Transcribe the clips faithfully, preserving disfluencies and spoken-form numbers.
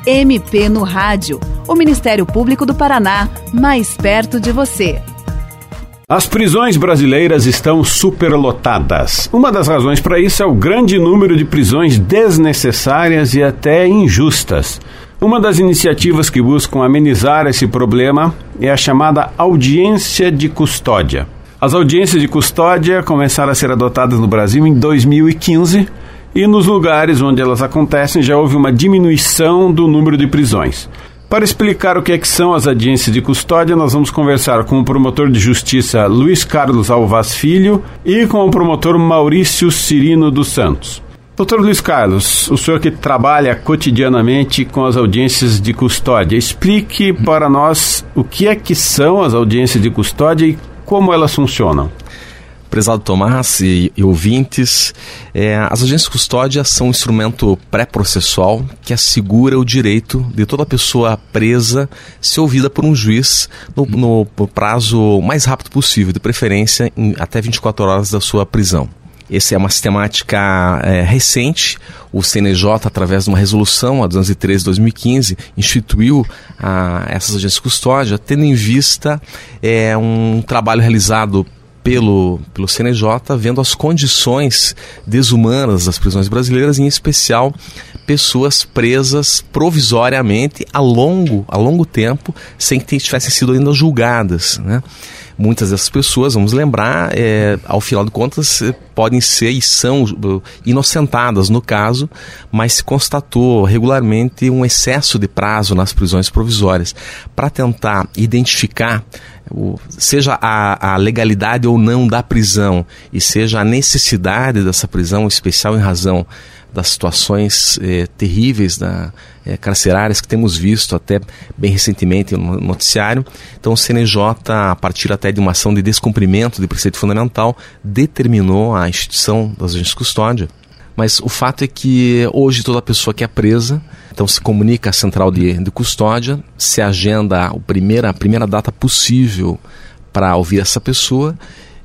M P no Rádio. O Ministério Público do Paraná, mais perto de você. As prisões brasileiras estão superlotadas. Uma das razões para isso é o grande número de prisões desnecessárias e até injustas. Uma das iniciativas que buscam amenizar esse problema é a chamada audiência de custódia. As audiências de custódia começaram a ser adotadas no Brasil em dois mil e quinze e nos lugares onde elas acontecem já houve uma diminuição do número de prisões. Para explicar o que é que são as audiências de custódia, nós vamos conversar com o promotor de justiça Luiz Carlos Alvaz Filho e com o promotor Maurício Cirino dos Santos. Doutor Luiz Carlos, o senhor que trabalha cotidianamente com as audiências de custódia, explique para nós o que é que são as audiências de custódia e como elas funcionam. Prezado Tomás e, e ouvintes, é, as audiências de custódia são um instrumento pré-processual que assegura o direito de toda pessoa presa ser ouvida por um juiz no, no, no prazo mais rápido possível, de preferência em até vinte e quatro horas da sua prisão. Essa é uma sistemática é, recente. O C N J, através de uma resolução, a duzentos e treze de dois mil e quinze, instituiu a, essas audiências de custódia, tendo em vista é, um trabalho realizado Pelo, pelo C N J, vendo as condições desumanas das prisões brasileiras, em especial pessoas presas provisoriamente a longo, a longo tempo, sem que tivessem sido ainda julgadas, né? Muitas dessas pessoas, vamos lembrar, é, ao final de contas, podem ser e são inocentadas no caso, mas se constatou regularmente um excesso de prazo nas prisões provisórias. Para tentar identificar o, seja a, a legalidade ou não da prisão e seja a necessidade dessa prisão, em especial em razão das situações eh, terríveis da, eh, carcerárias que temos visto até bem recentemente no noticiário. Então o C N J, a partir até de uma ação de descumprimento de preceito fundamental, determinou a instituição das audiências de custódia. Mas o fato é que hoje toda pessoa que é presa, então se comunica à central de, de custódia, se agenda a primeira, a primeira data possível para ouvir essa pessoa.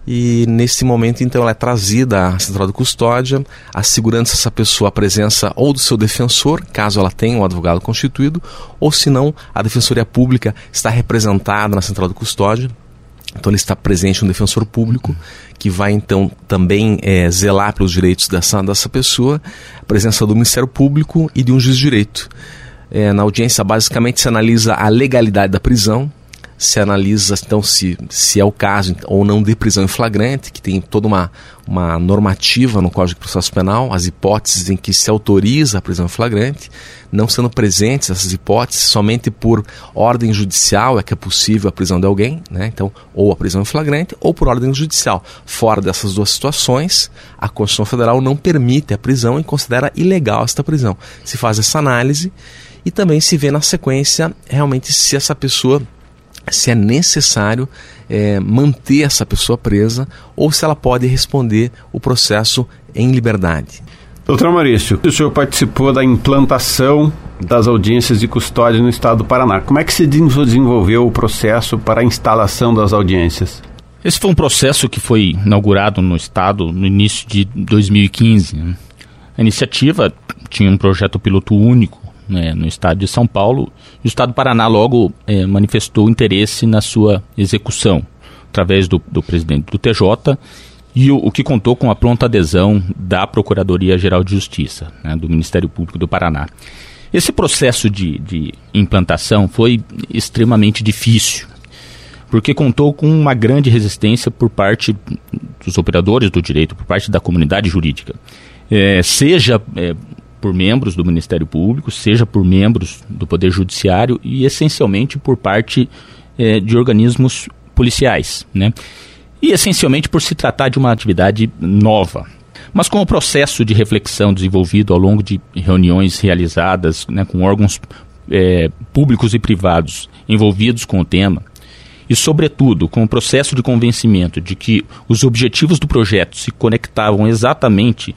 E nesse momento, então, ela é trazida à central de custódia, assegurando essa pessoa a presença ou do seu defensor, caso ela tenha um advogado constituído, ou se não, a Defensoria Pública está representada na central de custódia. Então ele está presente um defensor público que vai então também é, zelar pelos direitos dessa, dessa pessoa, a presença do Ministério Público e de um juiz de direito. É, na audiência basicamente se analisa a legalidade da prisão, se analisa então se, se é o caso ou não de prisão em flagrante, que tem toda uma, uma normativa no Código de Processo Penal, as hipóteses em que se autoriza a prisão em flagrante, não sendo presentes essas hipóteses, somente por ordem judicial é que é possível a prisão de alguém, né? Então, ou a prisão em flagrante ou por ordem judicial. Fora dessas duas situações, a Constituição Federal não permite a prisão e considera ilegal esta prisão. Se faz essa análise e também se vê na sequência realmente se essa pessoa se é necessário é, manter essa pessoa presa ou se ela pode responder o processo em liberdade. Doutor Maurício, o senhor participou da implantação das audiências de custódia no estado do Paraná. Como é que se desenvolveu o processo para a instalação das audiências? Esse foi um processo que foi inaugurado no estado no início de dois mil e quinze. Né? A iniciativa tinha um projeto piloto único, né, no estado de São Paulo, e o estado do Paraná logo é, manifestou interesse na sua execução, através do, do presidente do T J, e o, o que contou com a pronta adesão da Procuradoria-Geral de Justiça, né, do Ministério Público do Paraná. Esse processo de, de implantação foi extremamente difícil, porque contou com uma grande resistência por parte dos operadores do direito, por parte da comunidade jurídica, é, seja é, por membros do Ministério Público, seja por membros do Poder Judiciário e essencialmente por parte é, de organismos policiais, né? E essencialmente por se tratar de uma atividade nova. Mas com o processo de reflexão desenvolvido ao longo de reuniões realizadas, né, com órgãos é, públicos e privados envolvidos com o tema, e sobretudo com o processo de convencimento de que os objetivos do projeto se conectavam exatamente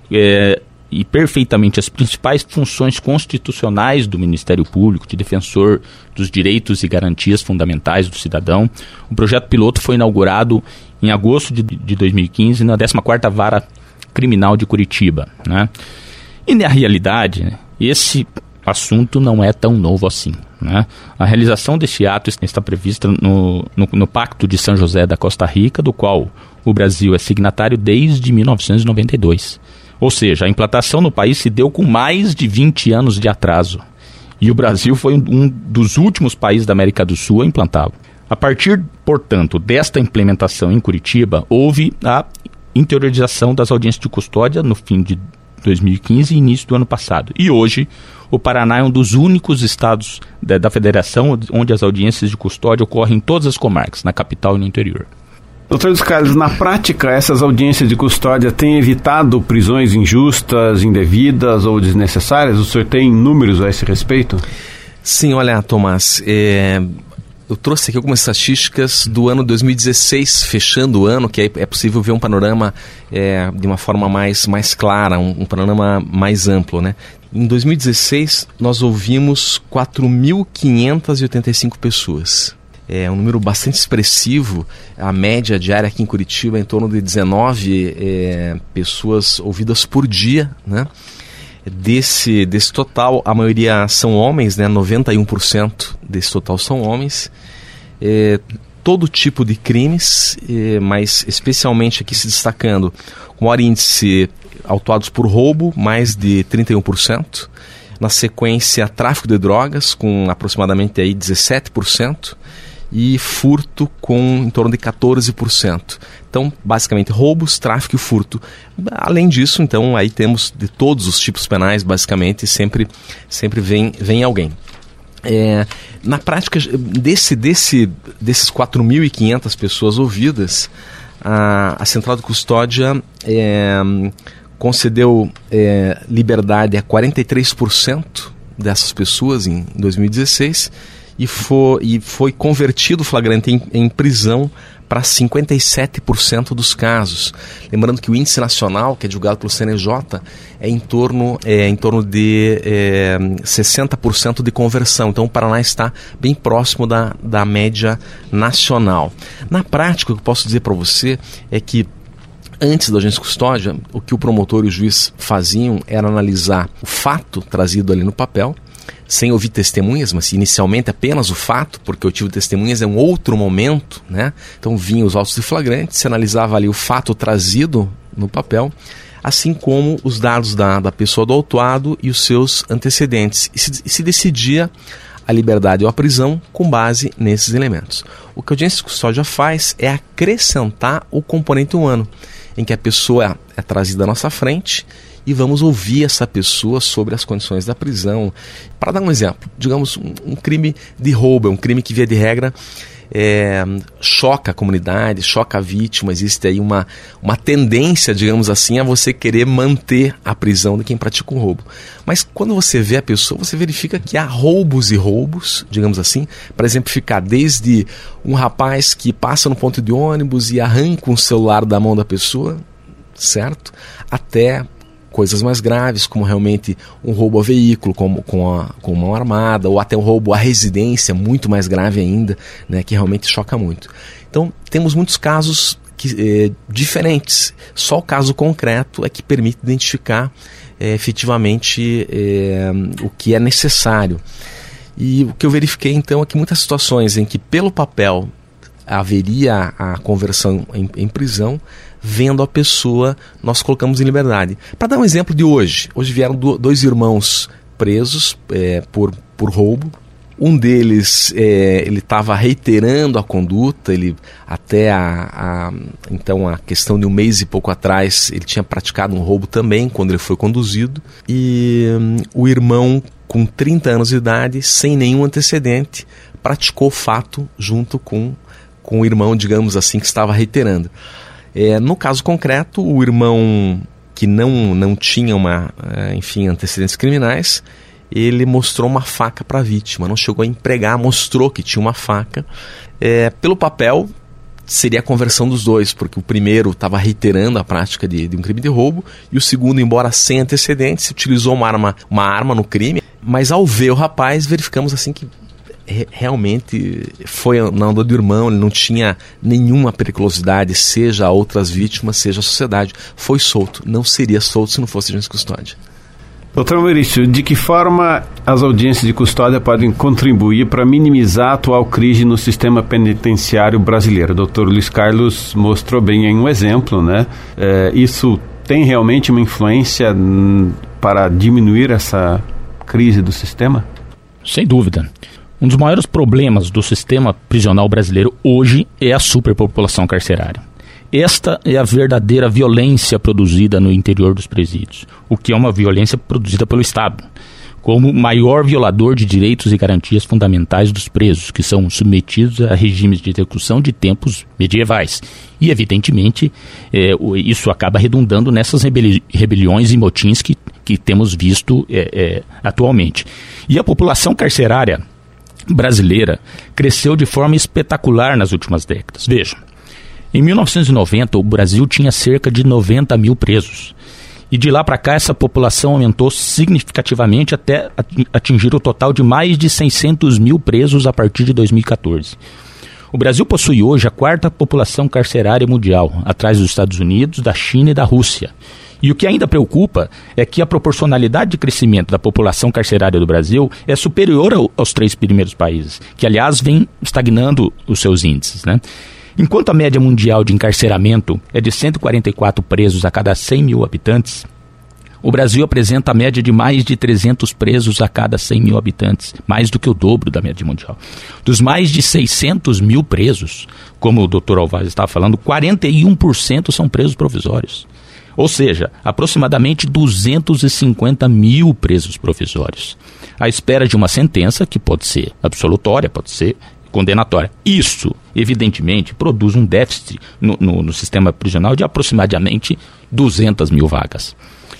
é, e perfeitamente às principais funções constitucionais do Ministério Público, de defensor dos direitos e garantias fundamentais do cidadão. O projeto piloto foi inaugurado em agosto de, de dois mil e quinze na décima quarta Vara Criminal de Curitiba, né? E na realidade, esse assunto não é tão novo assim, né? A realização deste ato está prevista no, no, no Pacto de São José da Costa Rica, do qual o Brasil é signatário desde mil novecentos e noventa e dois. Ou seja, a implantação no país se deu com mais de vinte anos de atraso. E o Brasil foi um dos últimos países da América do Sul a implantá-lo. A partir, portanto, desta implementação em Curitiba, houve a interiorização das audiências de custódia no fim de dois mil e quinze e início do ano passado. E hoje, o Paraná é um dos únicos estados da, da federação onde as audiências de custódia ocorrem em todas as comarcas, na capital e no interior. Doutor Luiz Carlos, na prática, essas audiências de custódia têm evitado prisões injustas, indevidas ou desnecessárias? O senhor tem números a esse respeito? Sim, olha, Tomás, é... eu trouxe aqui algumas estatísticas do ano dois mil e dezesseis, fechando o ano, que é, é possível ver um panorama é, de uma forma mais, mais clara, um, um panorama mais amplo, né? Em dois mil e dezesseis, nós ouvimos quatro mil quinhentas e oitenta e cinco pessoas. É um número bastante expressivo. A média diária aqui em Curitiba é em torno de dezenove é, pessoas ouvidas por dia, né? Desse, desse total, a maioria são homens, né? noventa e um por cento desse total são homens. É, todo tipo de crimes, é, mas especialmente aqui se destacando com o maior índice autuados por roubo, mais de trinta e um por cento. Na sequência, tráfico de drogas, com aproximadamente aí dezessete por cento. E furto com em torno de quatorze por cento. Então, basicamente, roubos, tráfico e furto. Além disso, então, aí temos de todos os tipos penais, basicamente, sempre, sempre vem, vem alguém. É, na prática, desse, desse, desses quatro mil e quinhentas pessoas ouvidas, a, a Central de Custódia é, concedeu é, liberdade a quarenta e três por cento dessas pessoas em dois mil e dezesseis, E foi, e foi convertido o flagrante em, em prisão para cinquenta e sete por cento dos casos. Lembrando que o índice nacional, que é divulgado pelo C N J, é em torno, é, em torno de é, sessenta por cento de conversão. Então o Paraná está bem próximo da, da média nacional. Na prática, o que eu posso dizer para você é que antes da audiência de custódia, o que o promotor e o juiz faziam era analisar o fato trazido ali no papel, sem ouvir testemunhas, mas inicialmente apenas o fato, porque eu tive testemunhas é um outro momento, né? Então vinham os autos de flagrante, se analisava ali o fato trazido no papel, assim como os dados da, da pessoa do autuado e os seus antecedentes, e se, e se decidia a liberdade ou a prisão com base nesses elementos. O que a audiência de custódia faz é acrescentar o componente humano, em que a pessoa é, é trazida à nossa frente e vamos ouvir essa pessoa sobre as condições da prisão. Para dar um exemplo, digamos, um, um crime de roubo, é um crime que, via de regra, é, choca a comunidade, choca a vítima. Existe aí uma, uma tendência, digamos assim, a você querer manter a prisão de quem pratica um roubo. Mas quando você vê a pessoa, você verifica que há roubos e roubos, digamos assim, para exemplificar, desde um rapaz que passa no ponto de ônibus e arranca um celular da mão da pessoa, certo? Até coisas mais graves, como realmente um roubo a veículo, com, com, a, com mão armada, ou até um roubo à residência, muito mais grave ainda, né, que realmente choca muito. Então, temos muitos casos que, eh, diferentes. Só o caso concreto é que permite identificar eh, efetivamente eh, o que é necessário. E o que eu verifiquei, então, é que muitas situações em que, pelo papel, haveria a conversão em, em prisão, vendo a pessoa, nós colocamos em liberdade. Para dar um exemplo de hoje, hoje vieram do, dois irmãos presos é, por, por roubo. Um deles, é, ele estava reiterando a conduta, ele até a, a, então a questão de um mês e pouco atrás, ele tinha praticado um roubo também, quando ele foi conduzido. E hum, o irmão, com trinta anos de idade, sem nenhum antecedente, praticou o fato junto com, com o irmão, digamos assim, que estava reiterando. É, no caso concreto, o irmão que não, não tinha uma, enfim, antecedentes criminais, ele mostrou uma faca para a vítima, não chegou a empregar, mostrou que tinha uma faca. É, pelo papel, seria a conversão dos dois, porque o primeiro estava reiterando a prática de, de um crime de roubo, e o segundo, embora sem antecedentes, utilizou uma arma, uma arma no crime, mas ao ver o rapaz, verificamos assim que realmente foi na onda do irmão, ele não tinha nenhuma periculosidade, seja a outras vítimas, seja a sociedade. Foi solto, não seria solto se não fosse audiência de custódia. Doutor Maurício, de que forma as audiências de custódia podem contribuir para minimizar a atual crise no sistema penitenciário brasileiro? O doutor Luiz Carlos mostrou bem em um exemplo, né? É, isso tem realmente uma influência hum, para diminuir essa crise do sistema? Sem dúvida. Um dos maiores problemas do sistema prisional brasileiro hoje é a superpopulação carcerária. Esta é a verdadeira violência produzida no interior dos presídios, o que é uma violência produzida pelo Estado, como maior violador de direitos e garantias fundamentais dos presos, que são submetidos a regimes de execução de tempos medievais. E, evidentemente, é, isso acaba redundando nessas rebeli- rebeliões e motins que, que temos visto é, é, atualmente. E a população carcerária brasileira cresceu de forma espetacular nas últimas décadas. Vejam. Em mil novecentos e noventa, o Brasil tinha cerca de noventa mil presos. E de lá para cá, essa população aumentou significativamente até atingir o total de mais de seiscentos mil presos a partir de dois mil e catorze. O Brasil possui hoje a quarta população carcerária mundial, atrás dos Estados Unidos, da China e da Rússia. E o que ainda preocupa é que a proporcionalidade de crescimento da população carcerária do Brasil é superior ao, aos três primeiros países, que, aliás, vem estagnando os seus índices, né? Enquanto a média mundial de encarceramento é de cento e quarenta e quatro presos a cada cem mil habitantes, o Brasil apresenta a média de mais de trezentos presos a cada cem mil habitantes, mais do que o dobro da média mundial. Dos mais de seiscentos mil presos, como o doutor Alvaz estava falando, quarenta e um por cento são presos provisórios. Ou seja, aproximadamente duzentos e cinquenta mil presos provisórios, à espera de uma sentença que pode ser absolutória, pode ser condenatória. Isso, evidentemente, produz um déficit no, no, no sistema prisional de aproximadamente duzentas mil vagas.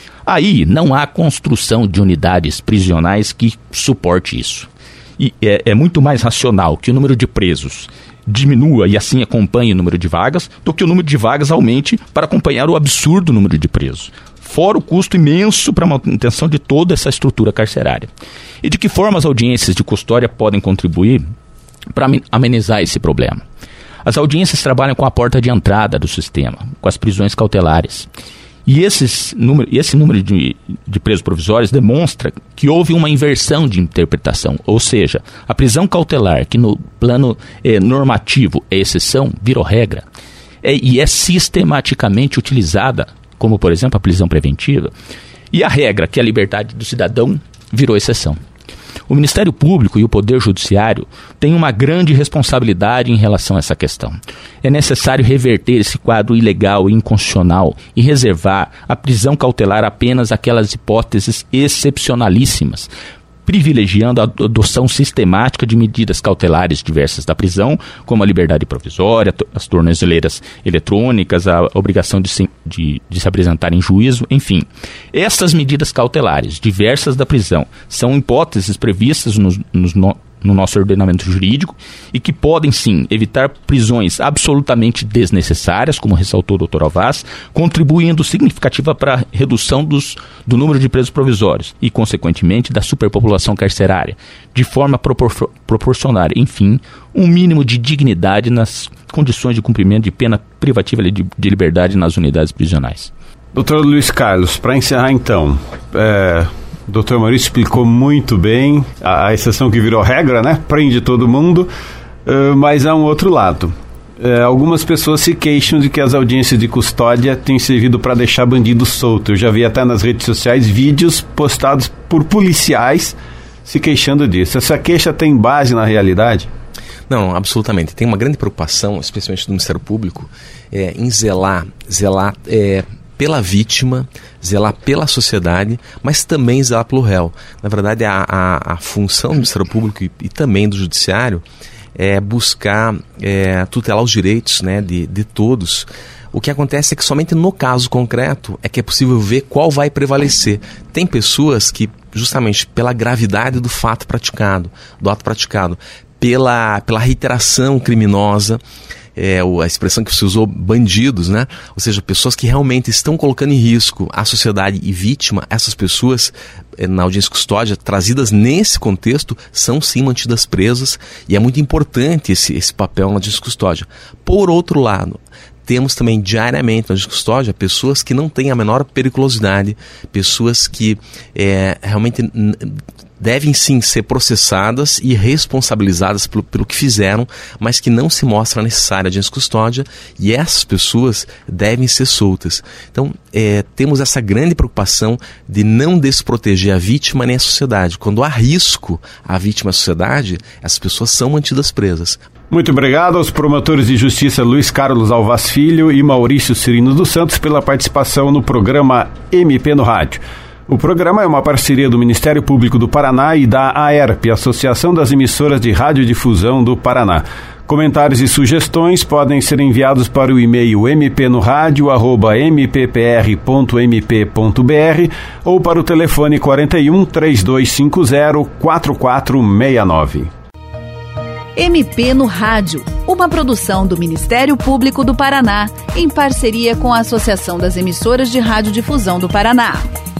Aí não há construção de unidades prisionais que suporte isso. E é, é muito mais racional que o número de presos diminua e assim acompanhe o número de vagas do que o número de vagas aumente para acompanhar o absurdo número de presos. Fora o custo imenso para a manutenção de toda essa estrutura carcerária. E de que forma as audiências de custódia podem contribuir para amenizar esse problema? As audiências trabalham com a porta de entrada do sistema, com as prisões cautelares. E esses número, esse número de, de presos provisórios demonstra que houve uma inversão de interpretação. Ou seja, a prisão cautelar, que no plano eh, normativo é exceção, virou regra. É, e é sistematicamente utilizada, como por exemplo a prisão preventiva. E a regra, que é a liberdade do cidadão, virou exceção. O Ministério Público e o Poder Judiciário têm uma grande responsabilidade em relação a essa questão. É necessário reverter esse quadro ilegal e inconstitucional e reservar a prisão cautelar apenas aquelas hipóteses excepcionalíssimas, privilegiando a adoção sistemática de medidas cautelares diversas da prisão, como a liberdade provisória, as tornozeleiras eletrônicas, a obrigação de se, de, de se apresentar em juízo, enfim. Essas medidas cautelares diversas da prisão são hipóteses previstas nos, nos no, no nosso ordenamento jurídico e que podem, sim, evitar prisões absolutamente desnecessárias, como ressaltou o doutor Alvaz, contribuindo significativa para a redução dos, do número de presos provisórios e, consequentemente, da superpopulação carcerária, de forma a propor, proporcionar, enfim, um mínimo de dignidade nas condições de cumprimento de pena privativa de, de liberdade nas unidades prisionais. doutor Luiz Carlos, para encerrar então, é... o doutor Maurício explicou muito bem a, a exceção que virou regra, né? Prende todo mundo, uh, mas há um outro lado. Uh, algumas pessoas se queixam de que as audiências de custódia têm servido para deixar bandido solto. Eu já vi até nas redes sociais vídeos postados por policiais se queixando disso. Essa queixa tem base na realidade? Não, absolutamente. Tem uma grande preocupação, especialmente do Ministério Público, é, em zelar, zelar... É, pela vítima, zelar pela sociedade, mas também zelar pelo réu. Na verdade, a, a, a função do Ministério Público e, e também do Judiciário é buscar é, tutelar os direitos, né, de, de todos. O que acontece é que somente no caso concreto é que é possível ver qual vai prevalecer. Tem pessoas que, justamente pela gravidade do fato praticado, do ato praticado, pela, pela reiteração criminosa, É, a expressão que se usou, bandidos, né? Ou seja, pessoas que realmente estão colocando em risco a sociedade e vítima, essas pessoas, é, na audiência custódia, trazidas nesse contexto, são sim mantidas presas, e é muito importante esse, esse papel na audiência custódia. Por outro lado, temos também diariamente na custódia pessoas que não têm a menor periculosidade, pessoas que é, realmente n- devem sim ser processadas e responsabilizadas pelo, pelo que fizeram, mas que não se mostra necessária a audiência de custódia, e essas pessoas devem ser soltas. Então, é, temos essa grande preocupação de não desproteger a vítima nem a sociedade. Quando há risco à vítima e à sociedade, essas pessoas são mantidas presas. Muito obrigado aos promotores de justiça Luiz Carlos Alvaz Filho e Maurício Cirino dos Santos pela participação no programa M P no Rádio. O programa é uma parceria do Ministério Público do Paraná e da A E R P, Associação das Emissoras de Radiodifusão do Paraná. Comentários e sugestões podem ser enviados para o e-mail m p no radio arroba m p p r ponto m p ponto b r ou para o telefone quarenta e um, três dois cinco zero, quatro quatro seis nove. M P no Rádio, uma produção do Ministério Público do Paraná, em parceria com a Associação das Emissoras de Radiodifusão do Paraná.